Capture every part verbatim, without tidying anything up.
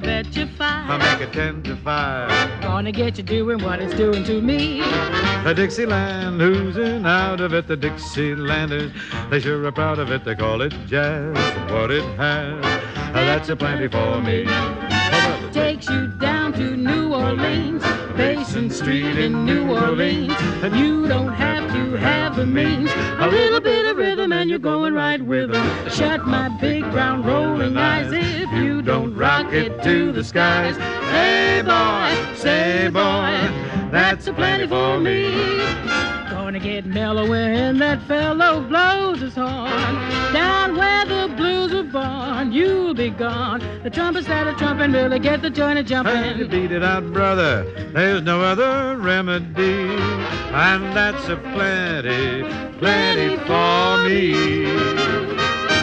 bet you five. I'll make it ten to five. Gonna get you doing what it's doing to me. A Dixieland, oozing out of it, the Dixielanders, they sure are proud of it. They call it jazz, what it has, that's a plenty for me. Takes you down to New Orleans, Basin Street in New Orleans, and you don't have to have the means. A little bit of rhythm and you're going right with them. Shut my big brown rolling eyes if you don't rock it to the skies. Hey boy, say boy, that's a plenty for me. Gonna get mellow when that fellow blows his horn. Down where the blues were born, you'll be gone. The trumpets that are trumping really get the joint a jumping. Hey, you beat it out, brother. There's no other remedy, and that's a plenty, plenty for me.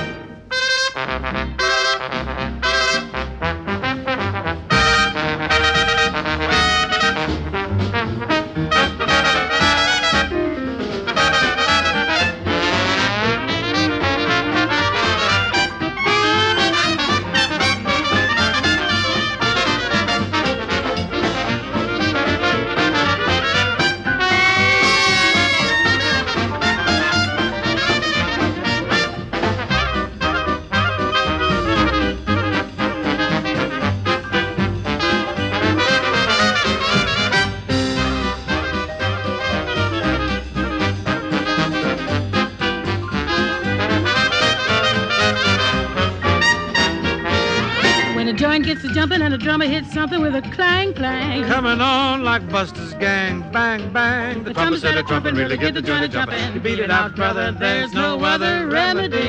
Joint gets to jumping and the drummer hits something with a clang, clang. Coming on like Buster's gang, bang, bang. The, the trumpets that are trumping really get the joint a jumping. You beat it out, brother, there's no other remedy.